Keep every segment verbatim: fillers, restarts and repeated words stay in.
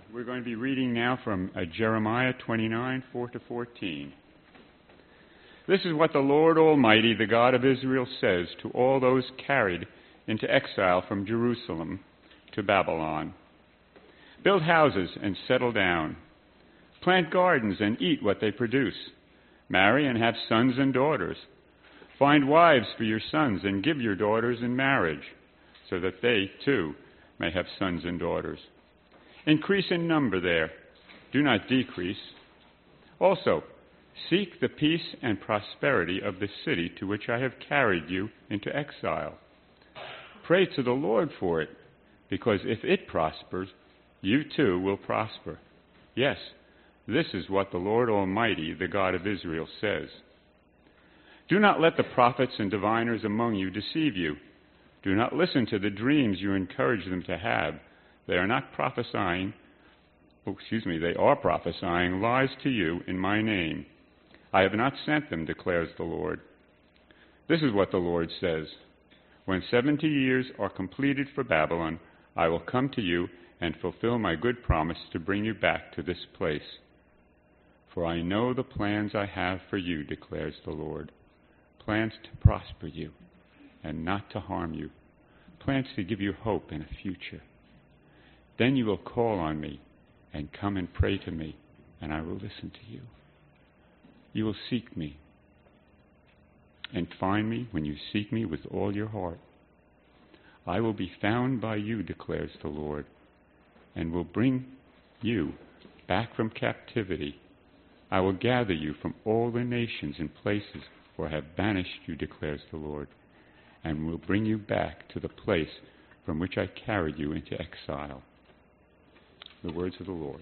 We're going to be reading now from uh, Jeremiah twenty-nine, four to fourteen. This is what the Lord Almighty, the God of Israel, says to all those carried into exile from Jerusalem to Babylon. Build houses and settle down. Plant gardens and eat what they produce. Marry and have sons and daughters. Find wives for your sons and give your daughters in marriage, so that they, too, may have sons and daughters. Increase in number there. Do not decrease. Also, seek the peace and prosperity of the city to which I have carried you into exile. Pray to the Lord for it, because if it prospers, you too will prosper. Yes, this is what the Lord Almighty, the God of Israel, says. Do not let the prophets and diviners among you deceive you. Do not listen to the dreams you encourage them to have. They are not prophesying, oh, excuse me, they are prophesying lies to you in my name. I have not sent them, declares the Lord. This is what the Lord says. When seventy years are completed for Babylon, I will come to you and fulfill my good promise to bring you back to this place. For I know the plans I have for you, declares the Lord. Plans to prosper you and not to harm you. Plans to give you hope and a future. Then you will call on me and come and pray to me, and I will listen to you. You will seek me and find me when you seek me with all your heart. I will be found by you, declares the Lord, and will bring you back from captivity. I will gather you from all the nations and places where I have banished you, declares the Lord, and will bring you back to the place from which I carried you into exile. The words of the Lord.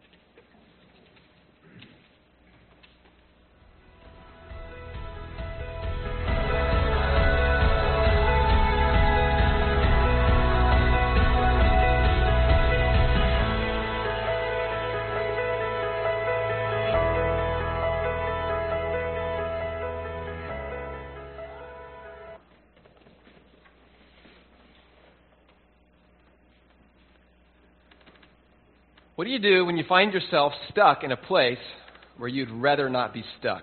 What do you do when you find yourself stuck in a place where you'd rather not be stuck?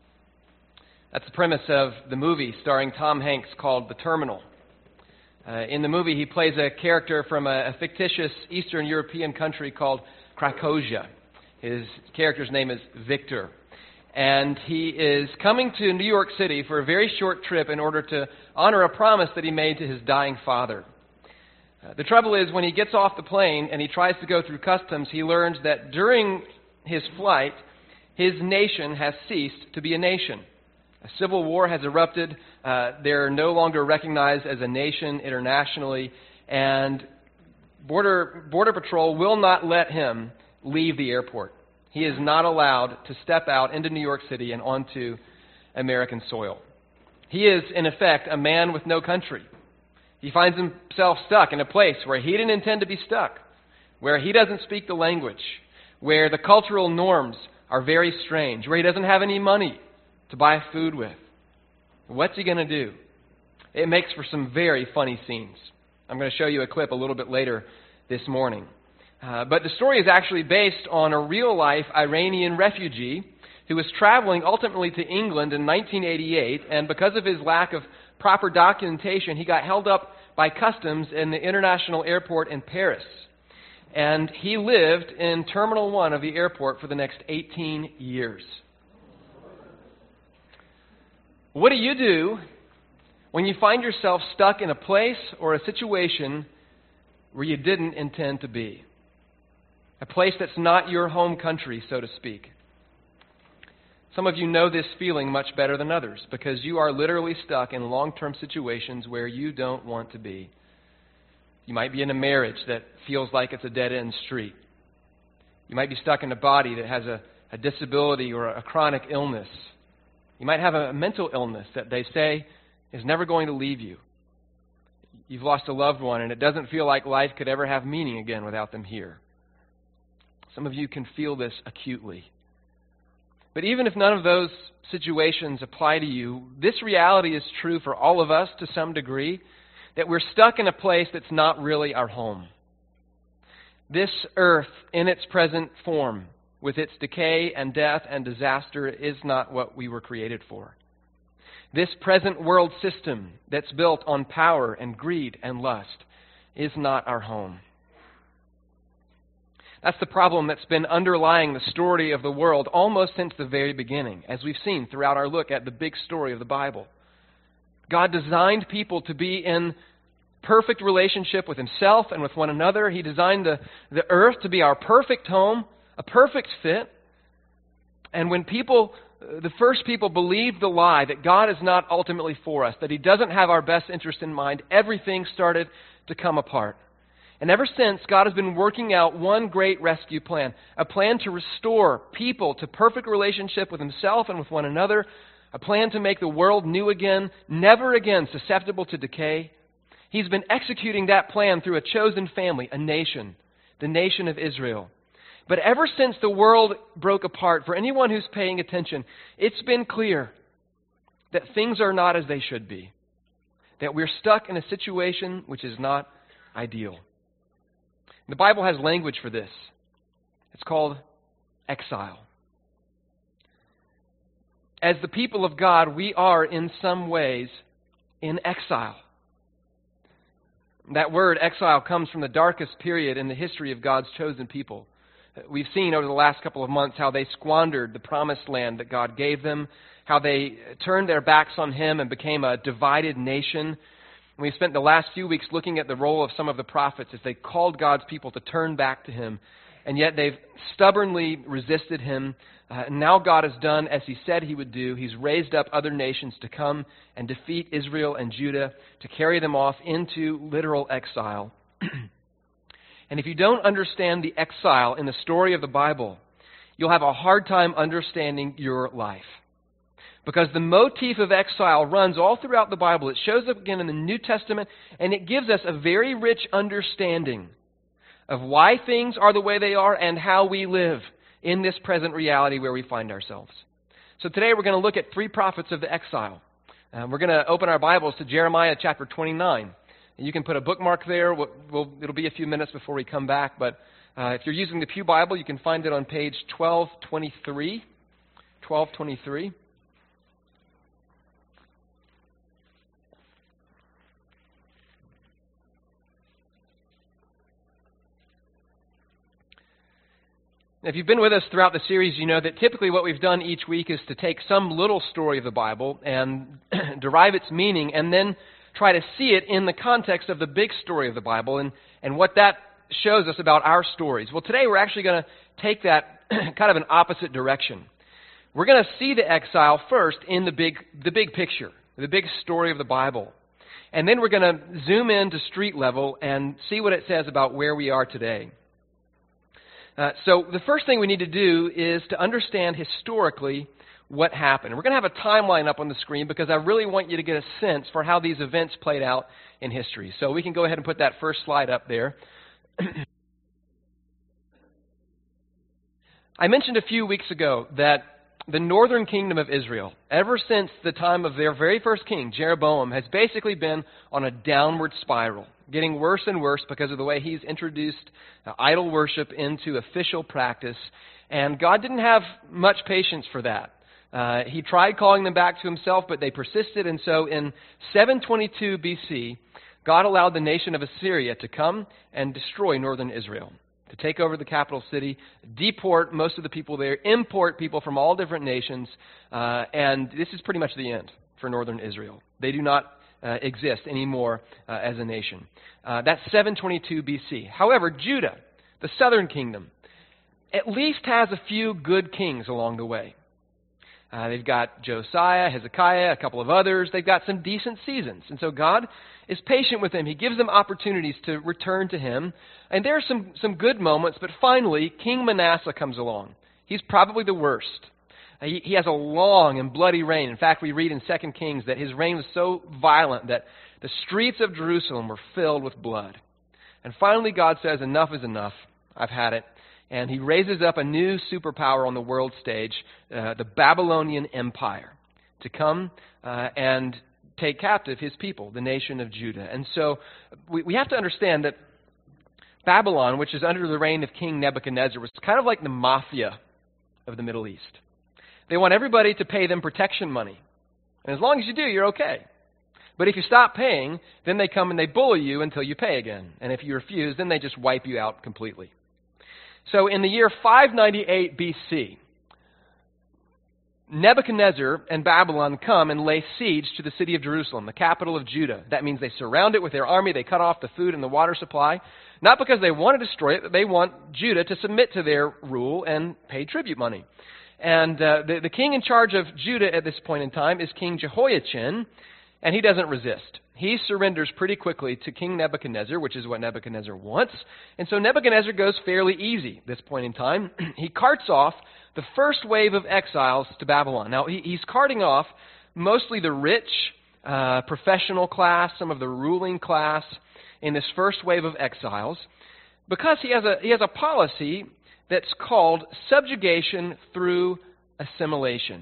That's the premise of the movie starring Tom Hanks called The Terminal. Uh, in the movie, he plays a character from a, a fictitious Eastern European country called Krakosia. His character's name is Victor. And he is coming to New York City for a very short trip in order to honor a promise that he made to his dying father. Uh, the trouble is, when he gets off the plane and he tries to go through customs, he learns that during his flight, his nation has ceased to be a nation. A civil war has erupted. Uh, they're no longer recognized as a nation internationally, and Border, Border Patrol will not let him leave the airport. He is not allowed to step out into New York City and onto American soil. He is, in effect, a man with no country. He finds himself stuck in a place where he didn't intend to be stuck, where he doesn't speak the language, where the cultural norms are very strange, where he doesn't have any money to buy food with. What's he going to do? It makes for some very funny scenes. I'm going to show you a clip a little bit later this morning. Uh, but the story is actually based on a real-life Iranian refugee who was traveling ultimately to England in nineteen eighty-eight, and because of his lack of proper documentation, he got held up by customs in the international airport in Paris. And he lived in Terminal one of the airport for the next eighteen years. What do you do when you find yourself stuck in a place or a situation where you didn't intend to be? A place that's not your home country, so to speak. Some of you know this feeling much better than others because you are literally stuck in long-term situations where you don't want to be. You might be in a marriage that feels like it's a dead-end street. You might be stuck in a body that has a, a disability or a chronic illness. You might have a mental illness that they say is never going to leave you. You've lost a loved one and it doesn't feel like life could ever have meaning again without them here. Some of you can feel this acutely. But even if none of those situations apply to you, this reality is true for all of us to some degree, that we're stuck in a place that's not really our home. This earth in its present form, with its decay and death and disaster, is not what we were created for. This present world system that's built on power and greed and lust is not our home. That's the problem that's been underlying the story of the world almost since the very beginning, as we've seen throughout our look at the big story of the Bible. God designed people to be in perfect relationship with Himself and with one another. He designed the, the earth to be our perfect home, a perfect fit. And when people, the first people believed the lie that God is not ultimately for us, that He doesn't have our best interest in mind, everything started to come apart. And ever since, God has been working out one great rescue plan, a plan to restore people to perfect relationship with Himself and with one another, a plan to make the world new again, never again susceptible to decay. He's been executing that plan through a chosen family, a nation, the nation of Israel. But ever since the world broke apart, for anyone who's paying attention, it's been clear that things are not as they should be, that we're stuck in a situation which is not ideal. The Bible has language for this. It's called exile. As the people of God, we are in some ways in exile. That word exile comes from the darkest period in the history of God's chosen people. We've seen over the last couple of months how they squandered the promised land that God gave them, how they turned their backs on Him and became a divided nation. We spent the last few weeks looking at the role of some of the prophets as they called God's people to turn back to Him, and yet they've stubbornly resisted Him. Uh, and now God has done as He said He would do. He's raised up other nations to come and defeat Israel and Judah, to carry them off into literal exile. And if you don't understand the exile in the story of the Bible, you'll have a hard time understanding your life. Because the motif of exile runs all throughout the Bible. It shows up again in the New Testament, and it gives us a very rich understanding of why things are the way they are and how we live in this present reality where we find ourselves. So today we're going to look at three prophets of the exile. Uh, we're going to open our Bibles to Jeremiah chapter twenty-nine. You can put a bookmark there. We'll, we'll, it'll be a few minutes before we come back, but uh, if you're using the Pew Bible, you can find it on page twelve twenty-three. twelve twenty-three. If you've been with us throughout the series, you know that typically what we've done each week is to take some little story of the Bible and derive its meaning and then try to see it in the context of the big story of the Bible and, and what that shows us about our stories. Well, today we're actually going to take that kind of an opposite direction. We're going to see the exile first in the big, the big picture, the big story of the Bible. And then we're going to zoom in to street level and see what it says about where we are today. Uh, so the first thing we need to do is to understand historically what happened. We're going to have a timeline up on the screen because I really want you to get a sense for how these events played out in history. So we can go ahead and put that first slide up there. I mentioned a few weeks ago that the northern kingdom of Israel, ever since the time of their very first king, Jeroboam, has basically been on a downward spiral, getting worse and worse because of the way he's introduced uh, idol worship into official practice. And God didn't have much patience for that. Uh, he tried calling them back to Himself, but they persisted. And so in seven twenty-two B C, God allowed the nation of Assyria to come and destroy northern Israel, to take over the capital city, deport most of the people there, import people from all different nations, uh, and this is pretty much the end for northern Israel. They do not uh, exist anymore uh, as a nation. Uh, that's seven twenty-two B C. However, Judah, the southern kingdom, at least has a few good kings along the way. Uh, they've got Josiah, Hezekiah, a couple of others. They've got some decent seasons. And so God is patient with them. He gives them opportunities to return to Him. And there are some, some good moments, but finally, King Manasseh comes along. He's probably the worst. Uh, he, he has a long and bloody reign. In fact, we read in Second Kings that his reign was so violent that the streets of Jerusalem were filled with blood. And finally, God says, enough is enough. I've had it. And He raises up a new superpower on the world stage, uh, the Babylonian Empire, to come uh, and take captive His people, the nation of Judah. And so we, we have to understand that Babylon, which is under the reign of King Nebuchadnezzar, was kind of like the mafia of the Middle East. They want everybody to pay them protection money. And as long as you do, you're okay. But if you stop paying, then they come and they bully you until you pay again. And if you refuse, then they just wipe you out completely. So in the year five ninety-eight B C, Nebuchadnezzar and Babylon come and lay siege to the city of Jerusalem, the capital of Judah. That means they surround it with their army. They cut off the food and the water supply. Not because they want to destroy it, but they want Judah to submit to their rule and pay tribute money. And uh, the, the king in charge of Judah at this point in time is King Jehoiachin, and he doesn't resist. He surrenders pretty quickly to King Nebuchadnezzar, which is what Nebuchadnezzar wants. And so Nebuchadnezzar goes fairly easy at this point in time. He carts off the first wave of exiles to Babylon. Now, he, he's carting off mostly the rich, uh, professional class, some of the ruling class in this first wave of exiles, because he has a he has a policy that's called subjugation through assimilation.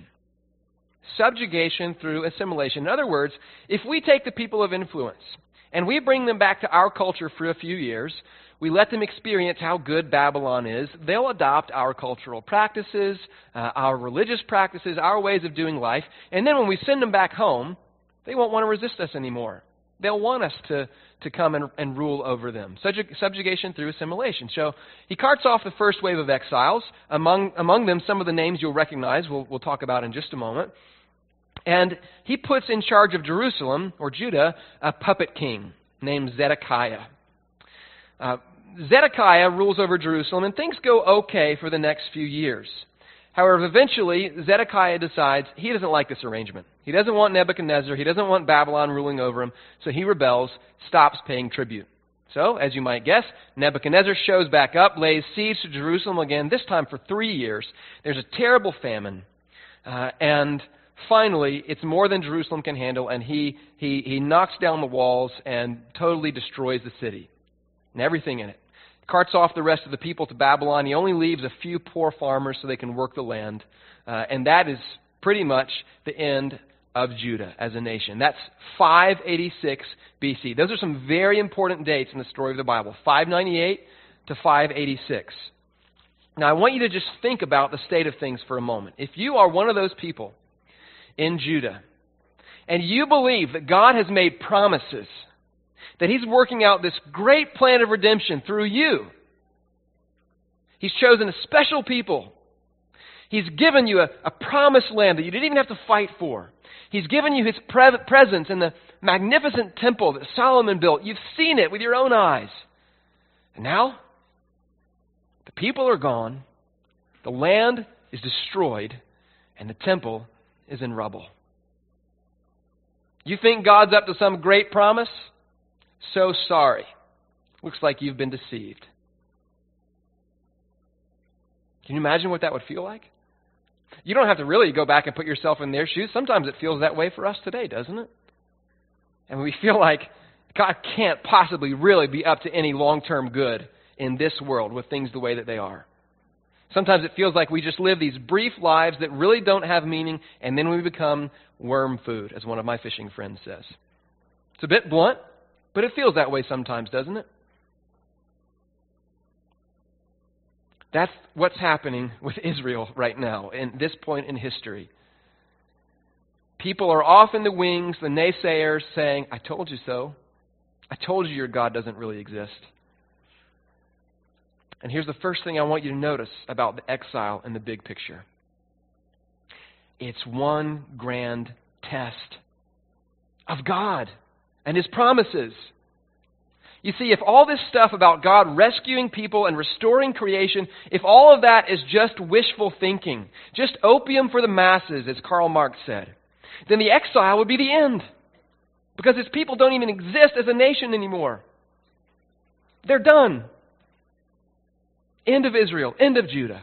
Subjugation through assimilation. In other words, if we take the people of influence and we bring them back to our culture for a few years, we let them experience how good Babylon is, they'll adopt our cultural practices, uh, our religious practices, our ways of doing life, and then when we send them back home, they won't want to resist us anymore. They'll want us to, to come and, and rule over them. Subjug- subjugation through assimilation. So he carts off the first wave of exiles. Among, among them, some of the names you'll recognize, we'll, we'll talk about in just a moment. And he puts in charge of Jerusalem, or Judah, a puppet king named Zedekiah. Uh, Zedekiah rules over Jerusalem, and things go okay for the next few years. However, eventually, Zedekiah decides he doesn't like this arrangement. He doesn't want Nebuchadnezzar. He doesn't want Babylon ruling over him. So he rebels, stops paying tribute. So, as you might guess, Nebuchadnezzar shows back up, lays siege to Jerusalem again, this time for three years. There's a terrible famine. Uh, and finally, it's more than Jerusalem can handle, and he, he, he knocks down the walls and totally destroys the city and everything in it. Carts off the rest of the people to Babylon. He only leaves a few poor farmers so they can work the land. Uh, and that is pretty much the end of Judah as a nation. That's five eighty-six B C. Those are some very important dates in the story of the Bible. five ninety-eight to five eighty-six. Now, I want you to just think about the state of things for a moment. If you are one of those people in Judah, and you believe that God has made promises, that He's working out this great plan of redemption through you. He's chosen a special people. He's given you a, a promised land that you didn't even have to fight for. He's given you His pre- presence in the magnificent temple that Solomon built. You've seen it with your own eyes. And now, the people are gone, the land is destroyed, and the temple is in rubble. You think God's up to some great promise? So sorry. Looks like you've been deceived. Can you imagine what that would feel like? You don't have to really go back and put yourself in their shoes. Sometimes it feels that way for us today, doesn't it? And we feel like God can't possibly really be up to any long-term good in this world with things the way that they are. Sometimes it feels like we just live these brief lives that really don't have meaning, and then we become worm food, as one of my fishing friends says. It's a bit blunt, but it feels that way sometimes, doesn't it? That's what's happening with Israel right now, in this point in history. People are off in the wings, the naysayers saying, I told you so. I told you your God doesn't really exist. And here's the first thing I want you to notice about the exile in the big picture. It's one grand test of God and His promises. You see, if all this stuff about God rescuing people and restoring creation, if all of that is just wishful thinking, just opium for the masses, as Karl Marx said, then the exile would be the end. Because His people don't even exist as a nation anymore. They're done. End of Israel, end of Judah.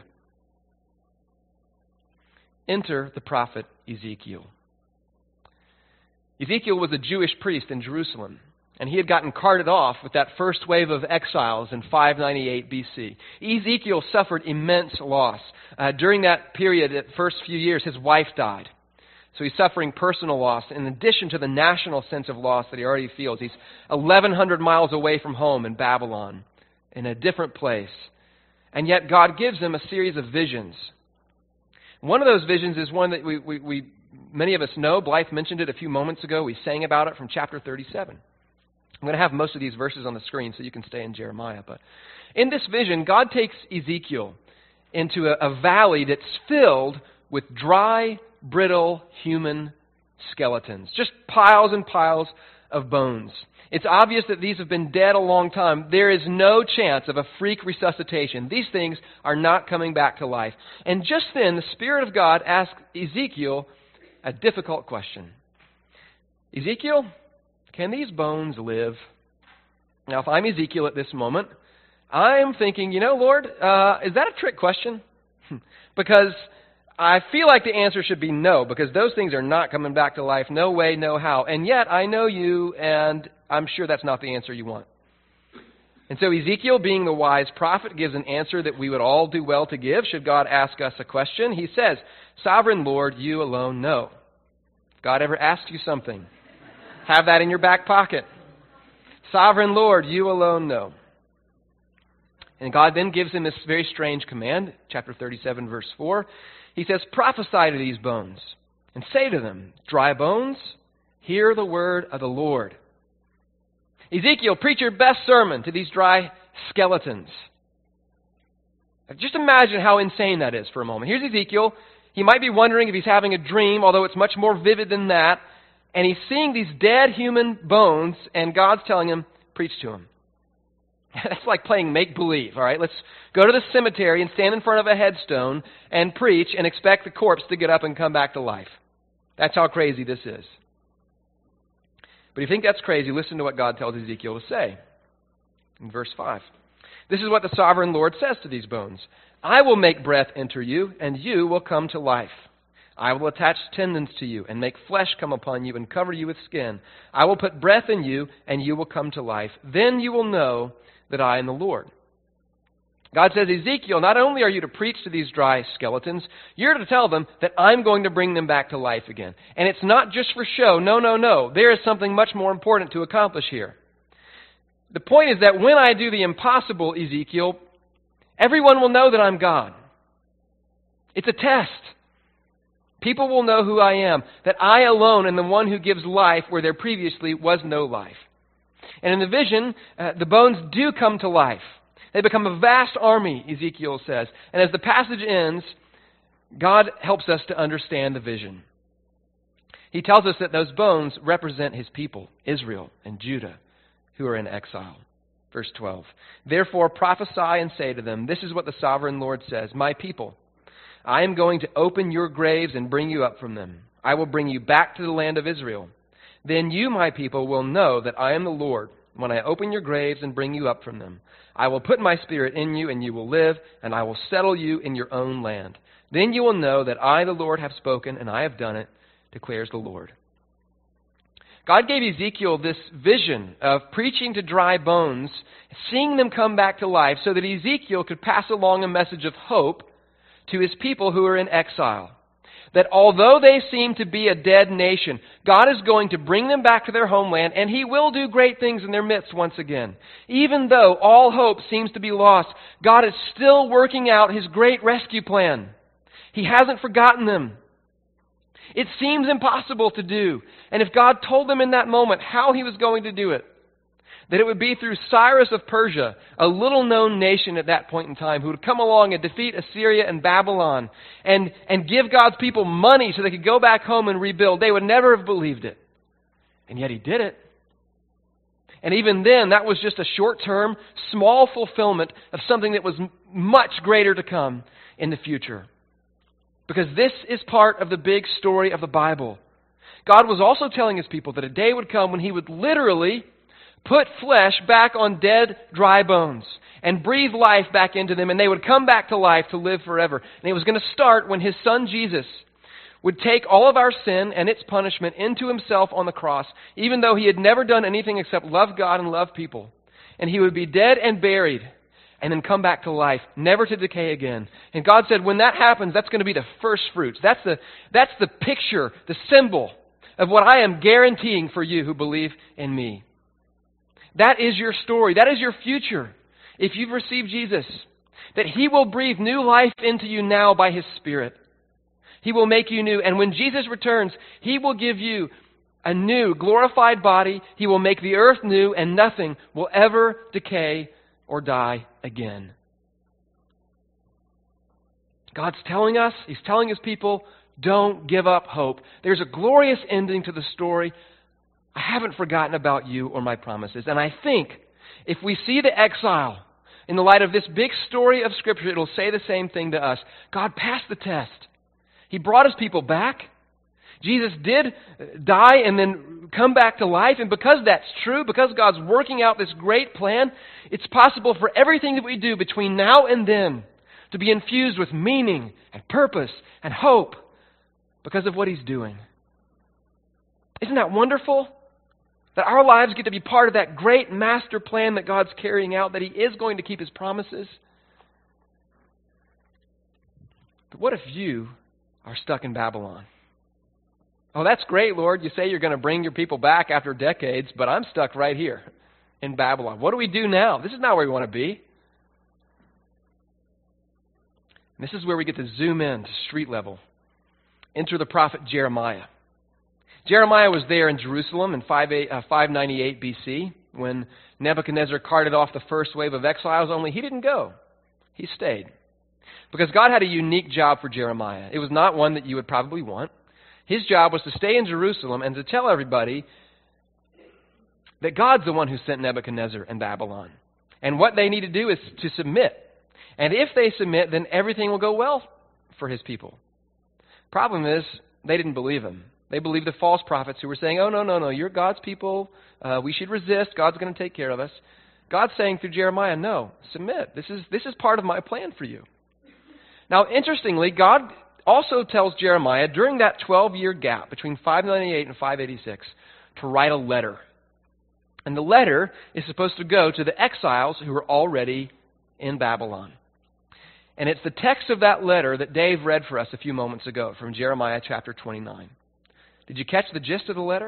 Enter the prophet Ezekiel. Ezekiel was a Jewish priest in Jerusalem, and he had gotten carted off with that first wave of exiles in five ninety-eight B C. Ezekiel suffered immense loss. Uh, during that period, the first few years, his wife died. So he's suffering personal loss in addition to the national sense of loss that he already feels. He's eleven hundred miles away from home in Babylon. in a different place. And yet God gives them a series of visions. One of those visions is one that we, we, we many of us know. Blythe mentioned it a few moments ago. We sang about it from chapter thirty-seven. I'm going to have most of these verses on the screen so you can stay in Jeremiah. But in this vision, God takes Ezekiel into a, a valley that's filled with dry, brittle human skeletons. Just piles and piles of bones. It's obvious that these have been dead a long time. There is no chance of a freak resuscitation. These things are not coming back to life. And just then, the Spirit of God asked Ezekiel a difficult question. Ezekiel, can these bones live? Now, if I'm Ezekiel at this moment, I'm thinking, you know, Lord, uh, is that a trick question? Because I feel like the answer should be no, because those things are not coming back to life. No way, no how. And yet, I know you, and I'm sure that's not the answer you want. And so Ezekiel, being the wise prophet, gives an answer that we would all do well to give should God ask us a question. He says, Sovereign Lord, you alone know. If God ever asks you something, have that in your back pocket. Sovereign Lord, you alone know. And God then gives him this very strange command, chapter thirty-seven, verse four. He says, prophesy to these bones and say to them, dry bones, hear the word of the Lord. Ezekiel, preach your best sermon to these dry skeletons. Just imagine how insane that is for a moment. Here's Ezekiel. He might be wondering if he's having a dream, although it's much more vivid than that. And he's seeing these dead human bones, and God's telling him, preach to them. That's like playing make-believe, all right? Let's go to the cemetery and stand in front of a headstone and preach and expect the corpse to get up and come back to life. That's how crazy this is. But if you think that's crazy, listen to what God tells Ezekiel to say. In verse five. This is what the sovereign Lord says to these bones. I will make breath enter you, and you will come to life. I will attach tendons to you and make flesh come upon you and cover you with skin. I will put breath in you, and you will come to life. Then you will know that I am the Lord. God says, Ezekiel, not only are you to preach to these dry skeletons, you're to tell them that I'm going to bring them back to life again. And it's not just for show. No, no, no. There is something much more important to accomplish here. The point is that when I do the impossible, Ezekiel, everyone will know that I'm God. It's a test. People will know who I am, that I alone am the one who gives life where there previously was no life. And in the vision, uh, the bones do come to life. They become a vast army, Ezekiel says. And as the passage ends, God helps us to understand the vision. He tells us that those bones represent his people, Israel and Judah, who are in exile. Verse twelve. Therefore prophesy and say to them, this is what the sovereign Lord says, my people, I am going to open your graves and bring you up from them. I will bring you back to the land of Israel. Then you, my people, will know that I am the Lord when I open your graves and bring you up from them. I will put my spirit in you, and you will live, and I will settle you in your own land. Then you will know that I, the Lord, have spoken, and I have done it, declares the Lord. God gave Ezekiel this vision of preaching to dry bones, seeing them come back to life, so that Ezekiel could pass along a message of hope to his people who are in exile. That although they seem to be a dead nation, God is going to bring them back to their homeland, and he will do great things in their midst once again. Even though all hope seems to be lost, God is still working out his great rescue plan. He hasn't forgotten them. It seems impossible to do. And if God told them in that moment how he was going to do it, that it would be through Cyrus of Persia, a little-known nation at that point in time, who would come along and defeat Assyria and Babylon and, and give God's people money so they could go back home and rebuild, they would never have believed it. And yet he did it. And even then, that was just a short-term, small fulfillment of something that was much greater to come in the future. Because this is part of the big story of the Bible. God was also telling his people that a day would come when he would literally put flesh back on dead, dry bones and breathe life back into them, and they would come back to life to live forever. And it was going to start when his son Jesus would take all of our sin and its punishment into himself on the cross, even though he had never done anything except love God and love people. And he would be dead and buried and then come back to life, never to decay again. And God said, when that happens, that's going to be the first fruits. That's the, that's the picture, the symbol of what I am guaranteeing for you who believe in me. That is your story. That is your future. if you've received Jesus, that He will breathe new life into you now by His Spirit. He will make you new. And when Jesus returns, He will give you a new, glorified body. He will make the earth new, and nothing will ever decay or die again. God's telling us, He's telling His people, don't give up hope. There's a glorious ending to the story. I haven't forgotten about you or my promises. And I think if we see the exile in the light of this big story of Scripture, it'll say the same thing to us. God passed the test. He brought His people back. Jesus did die and then come back to life. And because that's true, because God's working out this great plan, it's possible for everything that we do between now and then to be infused with meaning and purpose and hope because of what He's doing. Isn't that wonderful? That our lives get to be part of that great master plan that God's carrying out, that He is going to keep His promises. But what if you are stuck in Babylon? Oh, that's great, Lord. You say you're going to bring your people back after decades, but I'm stuck right here in Babylon. What do we do now? This is not where we want to be. And this is where we get to zoom in to street level. Enter the prophet Jeremiah. Jeremiah was there in Jerusalem in five ninety-eight B C when Nebuchadnezzar carted off the first wave of exiles, only he didn't go. He stayed. Because God had a unique job for Jeremiah. It was not one that you would probably want. His job was to stay in Jerusalem and to tell everybody that God's the one who sent Nebuchadnezzar and Babylon. And what they need to do is to submit. And if they submit, then everything will go well for His people. Problem is, they didn't believe him. They believed the false prophets who were saying, oh, no, no, no, you're God's people. Uh, we should resist. God's going to take care of us. God's saying through Jeremiah, no, submit. This is, this is part of my plan for you. Now, interestingly, God also tells Jeremiah during that twelve-year gap between five ninety-eight and five eighty-six to write a letter. And the letter is supposed to go to the exiles who are already in Babylon. And it's the text of that letter that Dave read for us a few moments ago from Jeremiah chapter twenty-nine. Did you catch the gist of the letter?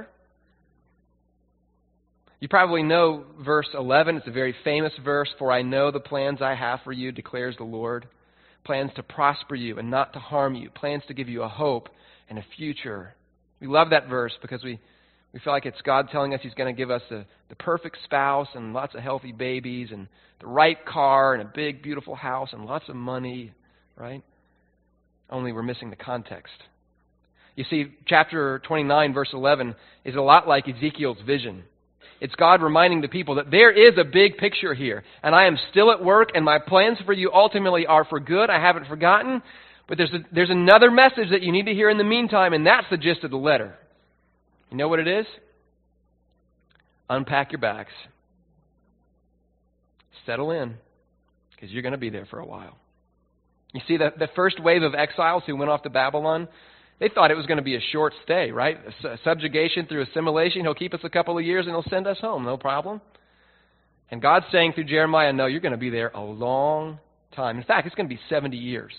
You probably know verse eleven. It's a very famous verse. For I know the plans I have for you, declares the Lord. Plans to prosper you and not to harm you. Plans to give you a hope and a future. We love that verse because we, we feel like it's God telling us He's going to give us a, the perfect spouse and lots of healthy babies and the right car and a big, beautiful house and lots of money, right? Only we're missing the context. You see, chapter twenty-nine, verse eleven is a lot like Ezekiel's vision. It's God reminding the people that there is a big picture here, and I am still at work, and my plans for you ultimately are for good. I haven't forgotten, but there's a, there's another message that you need to hear in the meantime, and that's the gist of the letter. You know what it is? Unpack your bags. Settle in, because you're going to be there for a while. You see, the, the first wave of exiles who went off to Babylon, they thought it was going to be a short stay, right? A subjugation through assimilation. He'll keep us a couple of years and He'll send us home, no problem. And God's saying through Jeremiah, no, you're going to be there a long time. In fact, it's going to be seventy years.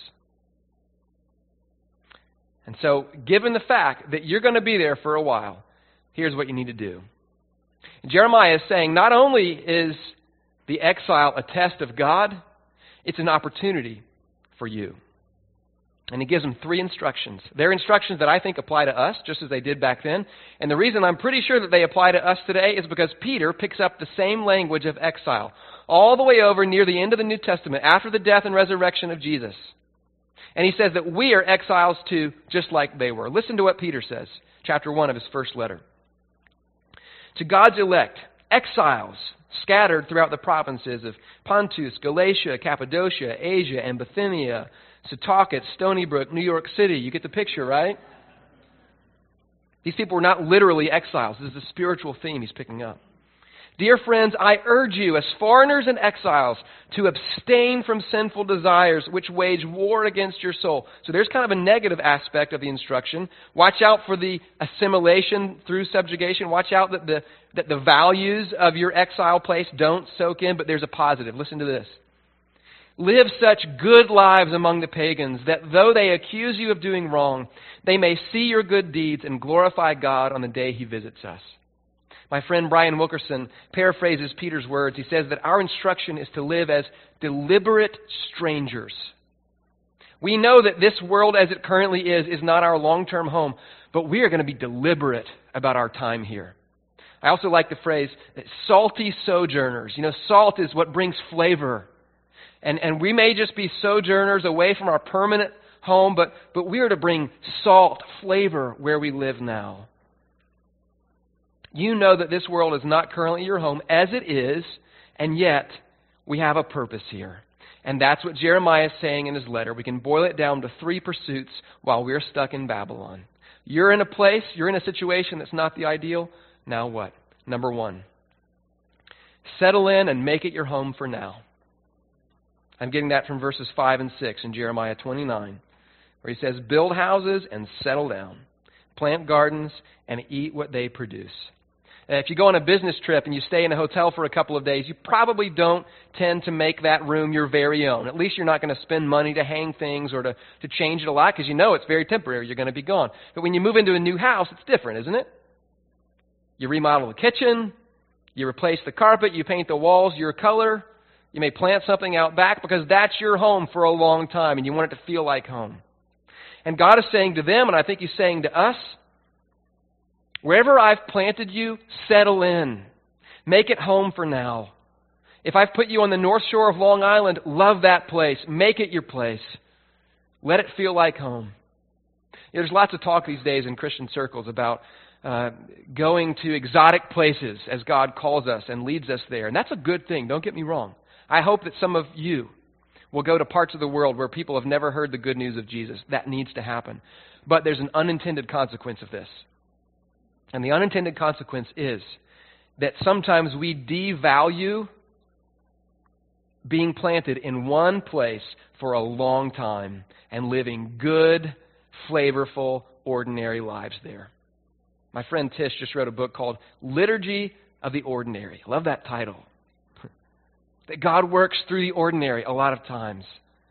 And so, given the fact that you're going to be there for a while, here's what you need to do. And Jeremiah is saying not only is the exile a test of God, it's an opportunity for you. And he gives them three instructions. They're instructions that I think apply to us, just as they did back then. And the reason I'm pretty sure that they apply to us today is because Peter picks up the same language of exile all the way over near the end of the New Testament, after the death and resurrection of Jesus. And he says that we are exiles too, just like they were. Listen to what Peter says, chapter one of his first letter. To God's elect, exiles scattered throughout the provinces of Pontus, Galatia, Cappadocia, Asia, and Bithynia, Setauket, Stony Brook, New York City. You get the picture, right? These people were not literally exiles. This is a spiritual theme he's picking up. Dear friends, I urge you as foreigners and exiles to abstain from sinful desires which wage war against your soul. So there's kind of a negative aspect of the instruction. Watch out for the assimilation through subjugation. Watch out that the, that the values of your exile place don't soak in, but there's a positive. Listen to this. Live such good lives among the pagans that though they accuse you of doing wrong, they may see your good deeds and glorify God on the day He visits us. My friend Brian Wilkerson paraphrases Peter's words. He says that our instruction is to live as deliberate strangers. We know that this world as it currently is is not our long-term home, but we are going to be deliberate about our time here. I also like the phrase, salty sojourners. You know, salt is what brings flavor. And and we may just be sojourners away from our permanent home, but, but we are to bring salt, flavor where we live now. You know that this world is not currently your home as it is, and yet we have a purpose here. And that's what Jeremiah is saying in his letter. We can boil it down to three pursuits while we're stuck in Babylon. You're in a place, you're in a situation that's not the ideal. Now what? Number one, settle in and make it your home for now. I'm getting that from verses five and six in Jeremiah twenty-nine, where he says, build houses and settle down. Plant gardens and eat what they produce. If you go on a business trip and you stay in a hotel for a couple of days, you probably don't tend to make that room your very own. At least you're not going to spend money to hang things or to, to change it a lot because you know it's very temporary. You're going to be gone. But when you move into a new house, it's different, isn't it? You remodel the kitchen. You replace the carpet. You paint the walls your color. You may plant something out back because that's your home for a long time and you want it to feel like home. And God is saying to them, and I think He's saying to us, wherever I've planted you, settle in. Make it home for now. If I've put you on the North Shore of Long Island, love that place. Make it your place. Let it feel like home. You know, there's lots of talk these days in Christian circles about uh, going to exotic places as God calls us and leads us there. And that's a good thing, don't get me wrong. I hope that some of you will go to parts of the world where people have never heard the good news of Jesus. That needs to happen. But there's an unintended consequence of this. And the unintended consequence is that sometimes we devalue being planted in one place for a long time and living good, flavorful, ordinary lives there. My friend Tish just wrote a book called Liturgy of the Ordinary. I love that title. That God works through the ordinary a lot of times.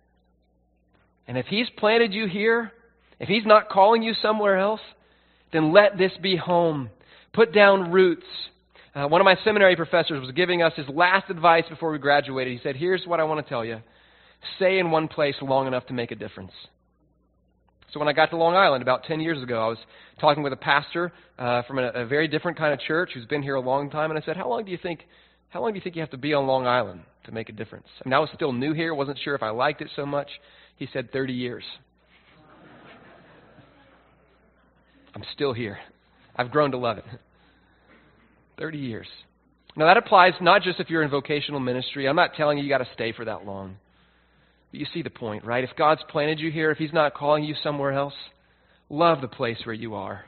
And if He's planted you here, if He's not calling you somewhere else, then let this be home. Put down roots. Uh, one of my seminary professors was giving us his last advice before we graduated. He said, here's what I want to tell you. Stay in one place long enough to make a difference. So when I got to Long Island about ten years ago, I was talking with a pastor uh, from a, a very different kind of church who's been here a long time. And I said, how long do you think, how long do you think you have to be on Long Island to make a difference? I mean, I was still new here. Wasn't sure if I liked it so much. He said, thirty years. I'm still here. I've grown to love it. thirty years. Now that applies not just if you're in vocational ministry. I'm not telling you you got to stay for that long. But you see the point, right? If God's planted you here, if He's not calling you somewhere else, love the place where you are.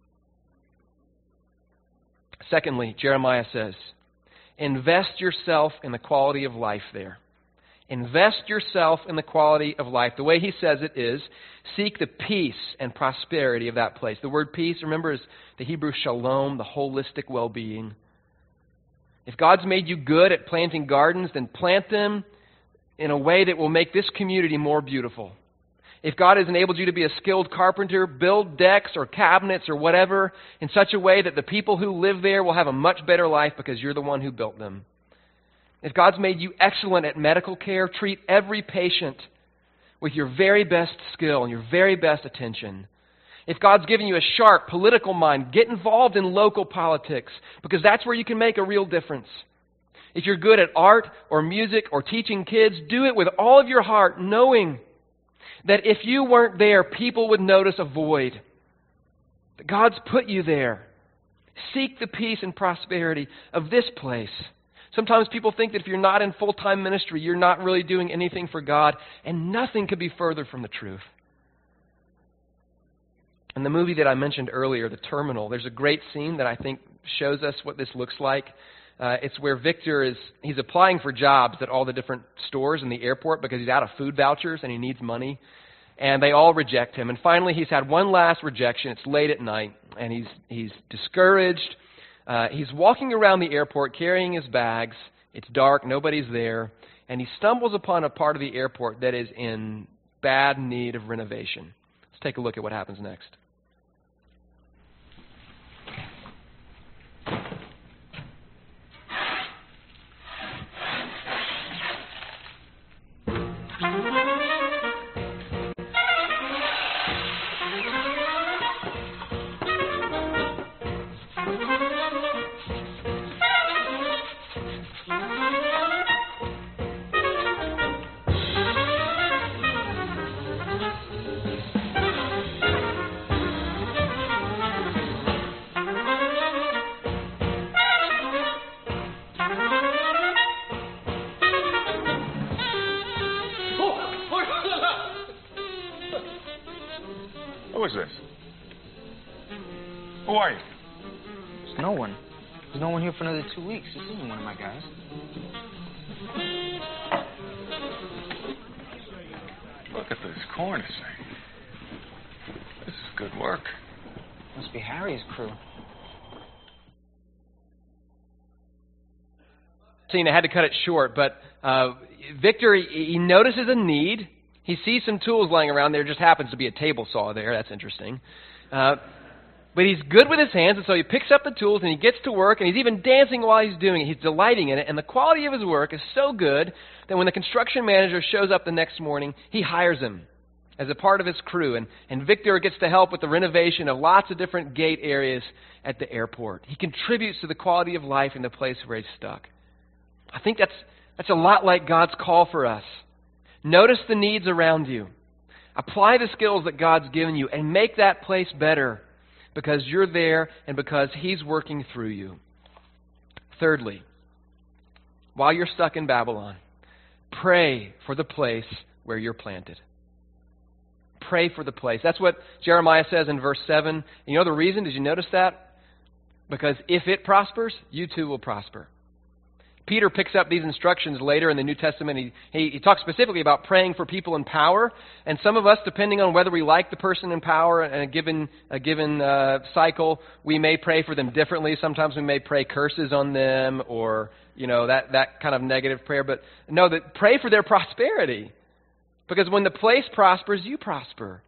Secondly, Jeremiah says, invest yourself in the quality of life there. Invest yourself in the quality of life. The way he says it is, seek the peace and prosperity of that place. The word peace, remember, is the Hebrew shalom, the holistic well-being. If God's made you good at planting gardens, then plant them in a way that will make this community more beautiful. If God has enabled you to be a skilled carpenter, build decks or cabinets or whatever in such a way that the people who live there will have a much better life because you're the one who built them. If God's made you excellent at medical care, treat every patient with your very best skill and your very best attention. If God's given you a sharp political mind, get involved in local politics because that's where you can make a real difference. If you're good at art or music or teaching kids, do it with all of your heart, knowing that if you weren't there, people would notice a void. That God's put you there. Seek the peace and prosperity of this place. Sometimes people think that if you're not in full-time ministry, you're not really doing anything for God, and nothing could be further from the truth. In the movie that I mentioned earlier, The Terminal, there's a great scene that I think shows us what this looks like. Uh, it's where Victor is, he's applying for jobs at all the different stores in the airport because he's out of food vouchers and he needs money. And they all reject him. And finally, he's had one last rejection. It's late at night, and he's he's discouraged. Uh, he's walking around the airport carrying his bags. It's dark, nobody's there, and he stumbles upon a part of the airport that is in bad need of renovation. Let's take a look at what happens next. Who is this? Who are you? There's no one. There's no one here for another two weeks. This isn't one of my guys. Look at this cornice. This is good work. Must be Harry's crew. Scene, I had to cut it short, but uh, Victor, he, he notices a need. He sees some tools lying around. There just happens to be a table saw there. That's interesting. Uh, but he's good with his hands, and so he picks up the tools, and he gets to work, and he's even dancing while he's doing it. He's delighting in it, and the quality of his work is so good that when the construction manager shows up the next morning, he hires him as a part of his crew. And, and Victor gets to help with the renovation of lots of different gate areas at the airport. He contributes to the quality of life in the place where he's stuck. I think that's that's a lot like God's call for us. Notice the needs around you. Apply the skills that God's given you and make that place better because you're there and because He's working through you. Thirdly, while you're stuck in Babylon, pray for the place where you're planted. Pray for the place. That's what Jeremiah says in verse seven. And you know the reason? Did you notice that? Because if it prospers, you too will prosper. Peter picks up these instructions later in the New Testament. He, he, he talks specifically about praying for people in power. And some of us, depending on whether we like the person in power in a given, a given uh, cycle, we may pray for them differently. Sometimes we may pray curses on them or, you know, that, that kind of negative prayer. But no, that pray for their prosperity. Because when the place prospers, you prosper.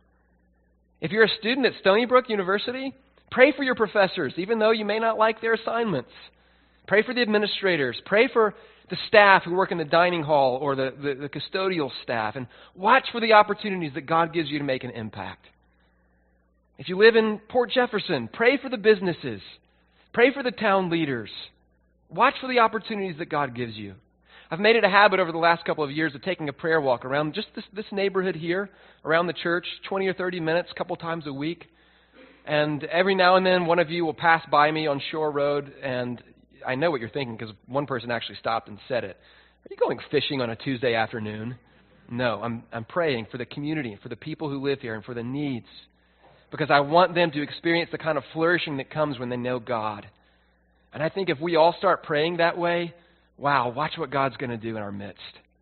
If you're a student at Stony Brook University, pray for your professors, even though you may not like their assignments. Pray for the administrators. Pray for the staff who work in the dining hall or the, the, the custodial staff. And watch for the opportunities that God gives you to make an impact. If you live in Port Jefferson, pray for the businesses. Pray for the town leaders. Watch for the opportunities that God gives you. I've made it a habit over the last couple of years of taking a prayer walk around just this, this neighborhood here, around the church, twenty or thirty minutes, a couple times a week. And every now and then one of you will pass by me on Shore Road, and I know what you're thinking because one person actually stopped and said it. Are you going fishing on a Tuesday afternoon? No, I'm I'm praying for the community and for the people who live here and for the needs because I want them to experience the kind of flourishing that comes when they know God. And I think if we all start praying that way, wow, watch what God's going to do in our midst.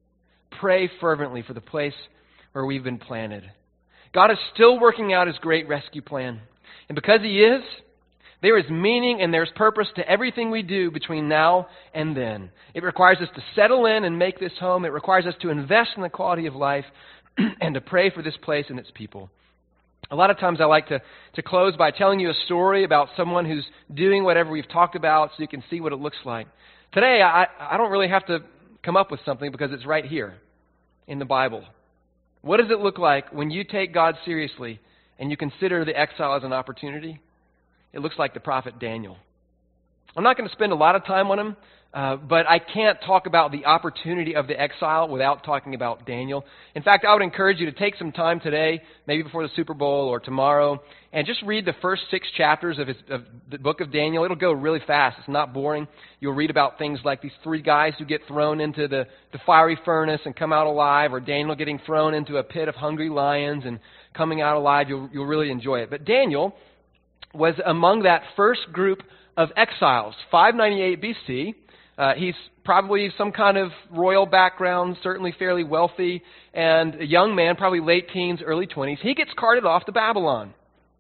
Pray fervently for the place where we've been planted. God is still working out His great rescue plan. And because He is, there is meaning and there's purpose to everything we do between now and then. It requires us to settle in and make this home. It requires us to invest in the quality of life and to pray for this place and its people. A lot of times I like to, to close by telling you a story about someone who's doing whatever we've talked about so you can see what it looks like. Today, I, I don't really have to come up with something because it's right here in the Bible. What does it look like when you take God seriously and you consider the exile as an opportunity? It looks like the prophet Daniel. I'm not going to spend a lot of time on him, uh, but I can't talk about the opportunity of the exile without talking about Daniel. In fact, I would encourage you to take some time today, maybe before the Super Bowl or tomorrow, and just read the first six chapters of, his, of the book of Daniel. It'll go really fast. It's not boring. You'll read about things like these three guys who get thrown into the, the fiery furnace and come out alive, or Daniel getting thrown into a pit of hungry lions and coming out alive. You'll, you'll really enjoy it. But Daniel was among that first group of exiles, five ninety-eight B C. Uh, he's probably some kind of royal background, certainly fairly wealthy, and a young man, probably late teens, early twenties. He gets carted off to Babylon.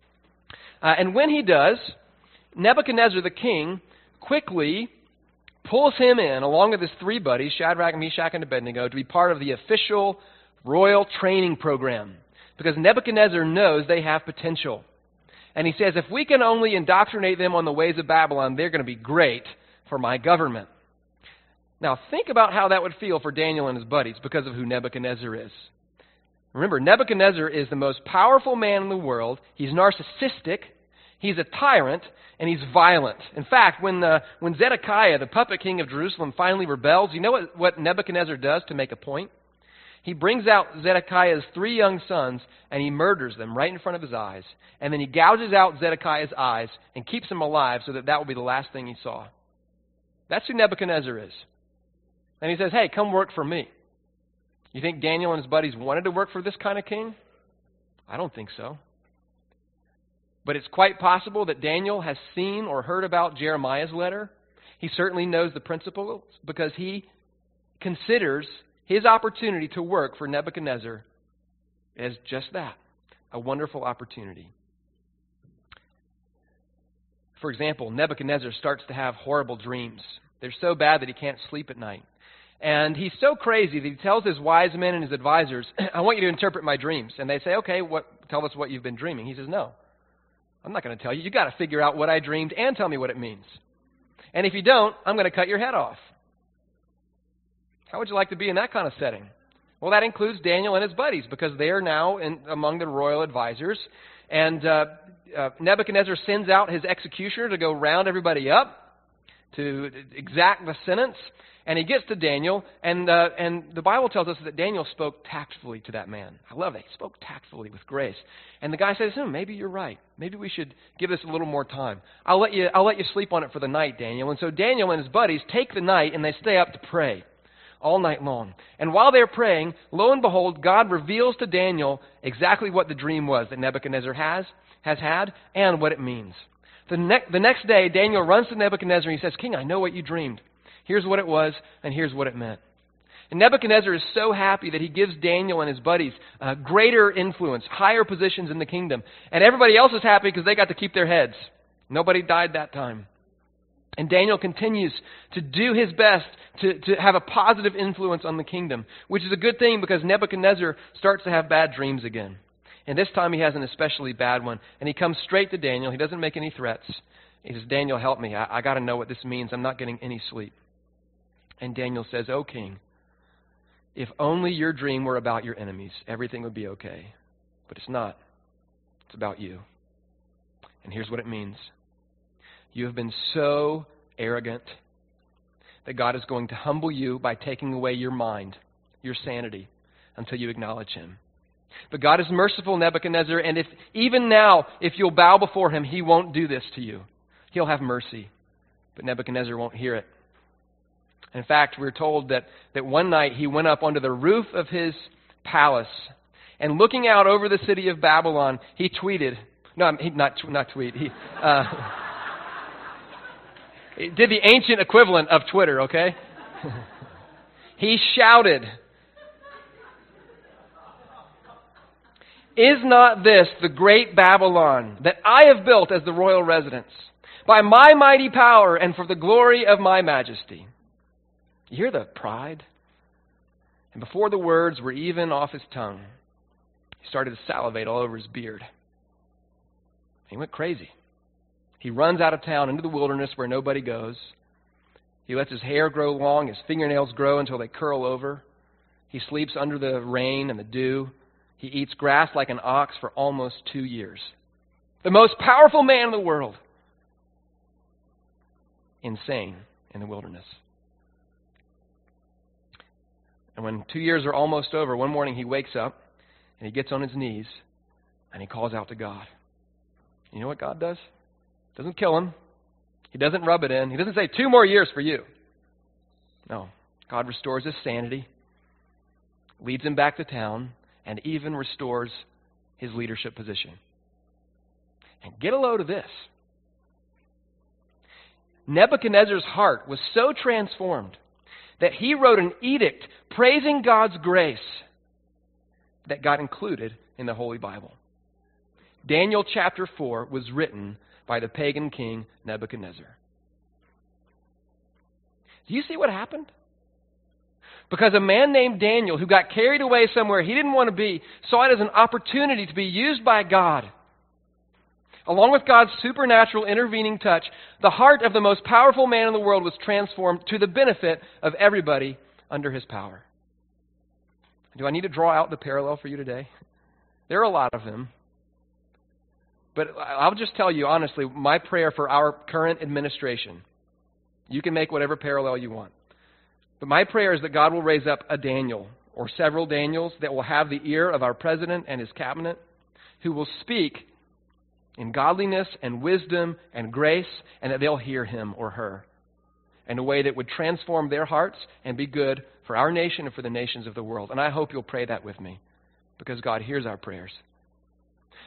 Uh, and when he does, Nebuchadnezzar the king quickly pulls him in, along with his three buddies, Shadrach, Meshach, and Abednego, to be part of the official royal training program. Because Nebuchadnezzar knows they have potential. And he says, if we can only indoctrinate them on the ways of Babylon, they're going to be great for my government. Now, think about how that would feel for Daniel and his buddies because of who Nebuchadnezzar is. Remember, Nebuchadnezzar is the most powerful man in the world. He's narcissistic, he's a tyrant, and he's violent. In fact, when the, when Zedekiah, the puppet king of Jerusalem, finally rebels, you know what, what Nebuchadnezzar does to make a point? He brings out Zedekiah's three young sons, and he murders them right in front of his eyes. And then he gouges out Zedekiah's eyes and keeps him alive so that that will be the last thing he saw. That's who Nebuchadnezzar is. And he says, hey, come work for me. You think Daniel and his buddies wanted to work for this kind of king? I don't think so. But it's quite possible that Daniel has seen or heard about Jeremiah's letter. He certainly knows the principles because he considers his opportunity to work for Nebuchadnezzar as just that, a wonderful opportunity. For example, Nebuchadnezzar starts to have horrible dreams. They're so bad that he can't sleep at night. And he's so crazy that he tells his wise men and his advisors, I want you to interpret my dreams. And they say, okay, what, tell us what you've been dreaming. He says, no, I'm not going to tell you. You've got to figure out what I dreamed and tell me what it means. And if you don't, I'm going to cut your head off. How would you like to be in that kind of setting? Well, that includes Daniel and his buddies because they are now in, among the royal advisors. And uh, uh, Nebuchadnezzar sends out his executioner to go round everybody up to exact the sentence. And he gets to Daniel, and uh, and the Bible tells us that Daniel spoke tactfully to that man. I love that. He spoke tactfully with grace. And the guy says, hmm, maybe you're right. Maybe we should give this a little more time. I'll let you I'll let you sleep on it for the night, Daniel. And so Daniel and his buddies take the night, and they stay up to pray all night long. And while they're praying, lo and behold, God reveals to Daniel exactly what the dream was that Nebuchadnezzar has, has had and what it means. The, ne- the next day, Daniel runs to Nebuchadnezzar and he says, King, I know what you dreamed. Here's what it was, and here's what it meant. And Nebuchadnezzar is so happy that he gives Daniel and his buddies uh, greater influence, higher positions in the kingdom. And everybody else is happy because they got to keep their heads. Nobody died that time. And Daniel continues to do his best to, to have a positive influence on the kingdom, which is a good thing because Nebuchadnezzar starts to have bad dreams again. And this time he has an especially bad one. And he comes straight to Daniel. He doesn't make any threats. He says, Daniel, help me. I, I got to know what this means. I'm not getting any sleep. And Daniel says, O king, if only your dream were about your enemies, everything would be okay. But it's not. It's about you. And here's what it means. You have been so arrogant that God is going to humble you by taking away your mind, your sanity, until you acknowledge Him. But God is merciful, Nebuchadnezzar, and if even now, if you'll bow before Him, He won't do this to you. He'll have mercy. But Nebuchadnezzar won't hear it. In fact, we're told that, that one night he went up onto the roof of his palace, and looking out over the city of Babylon, he tweeted, no, he, not, not tweet, he, uh, he did the ancient equivalent of Twitter, okay? He shouted, Is not this the great Babylon that I have built as the royal residence, by my mighty power and for the glory of my majesty? You hear the pride? And before the words were even off his tongue, he started to salivate all over his beard. He went crazy. He runs out of town into the wilderness where nobody goes. He lets his hair grow long, his fingernails grow until they curl over. He sleeps under the rain and the dew. He eats grass like an ox for almost two years. The most powerful man in the world. Insane in the wilderness. And when two years are almost over, one morning he wakes up and he gets on his knees and he calls out to God. You know what God does? Doesn't kill him. He doesn't rub it in. He doesn't say, two more years for you. No. God restores his sanity, leads him back to town, and even restores his leadership position. And get a load of this. Nebuchadnezzar's heart was so transformed that he wrote an edict praising God's grace that got included in the Holy Bible. Daniel chapter four was written by the pagan king Nebuchadnezzar. Do you see what happened? Because a man named Daniel, who got carried away somewhere he didn't want to be, saw it as an opportunity to be used by God. Along with God's supernatural intervening touch, the heart of the most powerful man in the world was transformed to the benefit of everybody under his power. Do I need to draw out the parallel for you today? There are a lot of them. But I'll just tell you honestly, my prayer for our current administration, you can make whatever parallel you want. But my prayer is that God will raise up a Daniel or several Daniels that will have the ear of our president and his cabinet, who will speak in godliness and wisdom and grace, and that they'll hear him or her in a way that would transform their hearts and be good for our nation and for the nations of the world. And I hope you'll pray that with me, because God hears our prayers.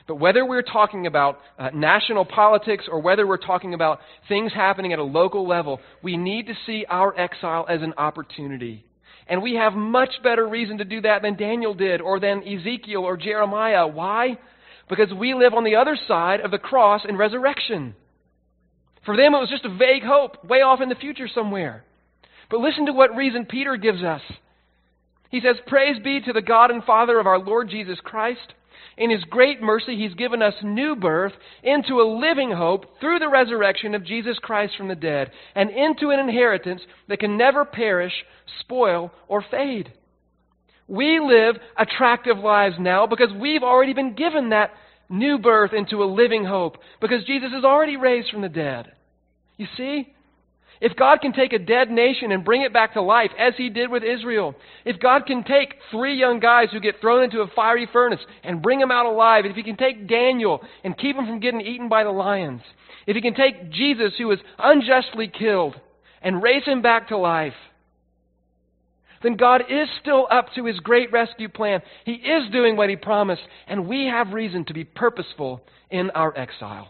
But whether we're talking about uh, national politics or whether we're talking about things happening at a local level, we need to see our exile as an opportunity. And we have much better reason to do that than Daniel did or than Ezekiel or Jeremiah. Why? Because we live on the other side of the cross and resurrection. For them, it was just a vague hope way off in the future somewhere. But listen to what reason Peter gives us. He says, "Praise be to the God and Father of our Lord Jesus Christ. In His great mercy, He's given us new birth into a living hope through the resurrection of Jesus Christ from the dead, and into an inheritance that can never perish, spoil, or fade." We live attractive lives now because we've already been given that new birth into a living hope, because Jesus is already raised from the dead. You see? If God can take a dead nation and bring it back to life, as He did with Israel, if God can take three young guys who get thrown into a fiery furnace and bring them out alive, if He can take Daniel and keep him from getting eaten by the lions, if He can take Jesus, who was unjustly killed, and raise him back to life, then God is still up to His great rescue plan. He is doing what He promised, and we have reason to be purposeful in our exile.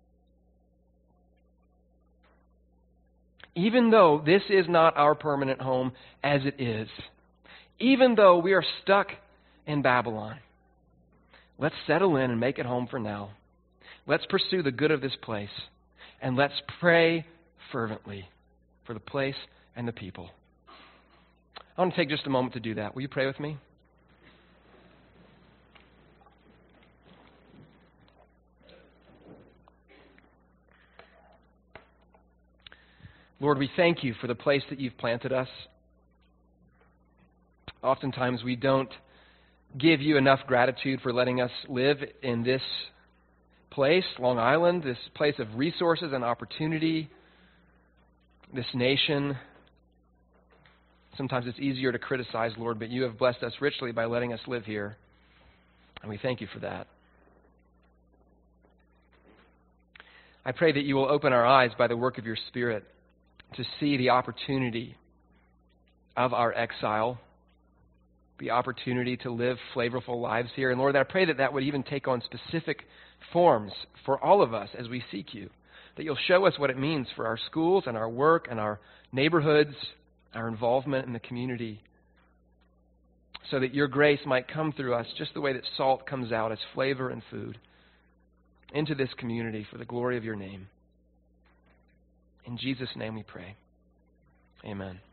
Even though this is not our permanent home as it is, even though we are stuck in Babylon, let's settle in and make it home for now. Let's pursue the good of this place, and let's pray fervently for the place and the people. I want to take just a moment to do that. Will you pray with me? Lord, we thank You for the place that You've planted us. Oftentimes we don't give You enough gratitude for letting us live in this place, Long Island, this place of resources and opportunity, this nation. Sometimes it's easier to criticize, Lord, but You have blessed us richly by letting us live here, and we thank You for that. I pray that You will open our eyes by the work of Your Spirit to see the opportunity of our exile, the opportunity to live flavorful lives here. And Lord, I pray that that would even take on specific forms for all of us as we seek You, that You'll show us what it means for our schools and our work and our neighborhoods, our involvement in the community, so that Your grace might come through us just the way that salt comes out as flavor and food into this community for the glory of Your name. In Jesus' name we pray. Amen.